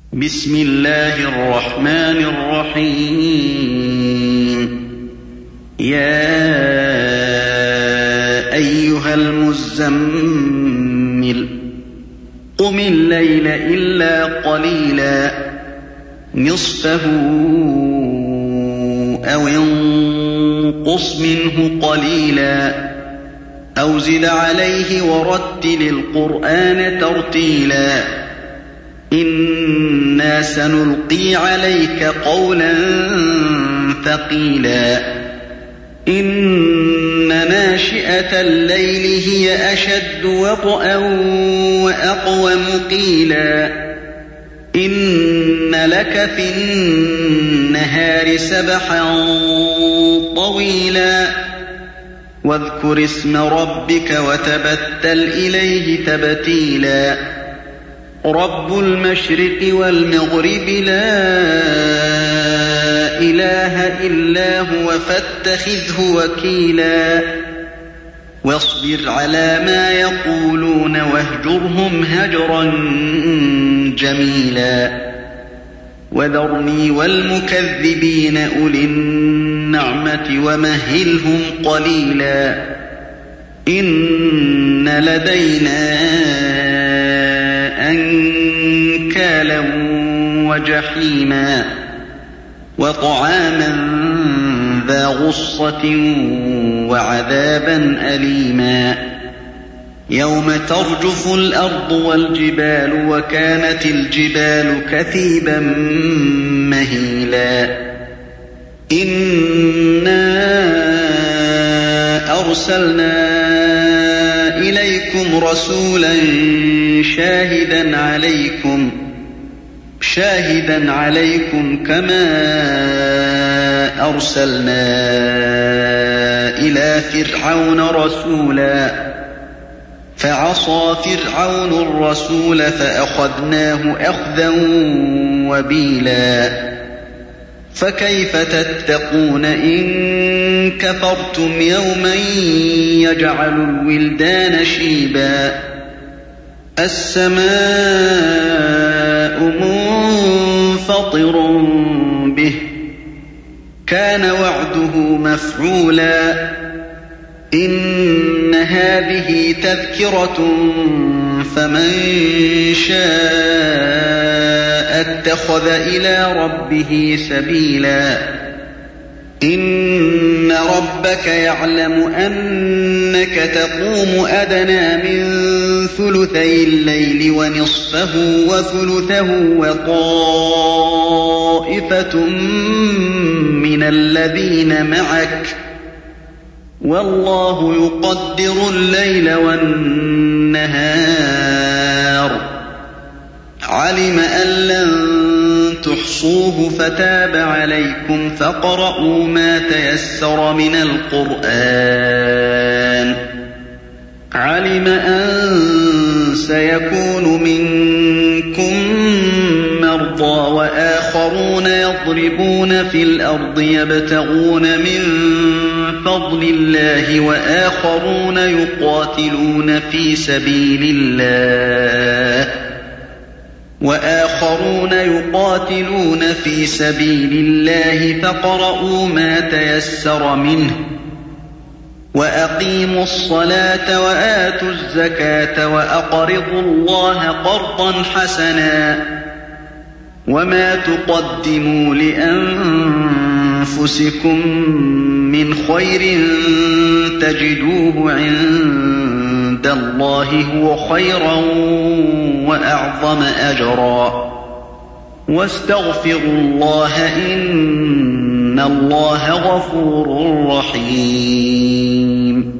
بسم الله الرحمن الرحيم يا أيها المزمل قم الليل إلا قليلا نصفه أو انقص منه قليلا أو زد عليه ورتل القرآن ترتيلا إنا سنلقي عليك قولا ثقيلا إن ناشئة الليل هي أشد وطئا وأقوم قيلا إن لك في النهار سبحا طويلا واذكر اسم ربك وتبتل إليه تبتيلا رب المشرق والمغرب لا إله إلا هو فاتخذه وكيلا واصبر على ما يقولون واهجرهم هجرا جميلا وذرني والمكذبين أولي النعمة ومهلهم قليلا إن لدينا أنكالا وجحيما وطعاما ذا غصة وعذابا أليما يوم ترجف الأرض والجبال وكانت الجبال كثيبا مهيلا إنا أرسلنا إليكم رسولا شاهدا عليكم كما أرسلنا إلى فرعون رسولا فعصى فرعون الرسول فأخذناه أخذا وبيلا فكيف تتقون إن كفرتم يوما يجعل الولدان شيبا السماء منفطر به كان وعده مفعولا إن هذه تذكرة فمن شاء اتخذ إلى ربه سبيلا إن ربك يعلم أنك تقوم أدنى من ثلثي الليل ونصفه وثلثه وطائفة من الذين معك والله يقدر الليل والنهار علم أن لن تحصوه فتاب عليكم فاقرؤوا ما تيسر من القرآن علم أن سيكون منكم مرضى وآخرون يضربون في الأرض يبتغون من فضل الله وآخرون يقاتلون في سبيل الله فاقرؤوا ما تيسر منه وأقيموا الصلاة وآتوا الزكاة وأقرضوا الله قرضا حسنا وما تقدموا لأنفسكم من خير تجدوه عند الله هو خيرا وأعظم أجرا واستغفروا الله إن الله غفور رحيم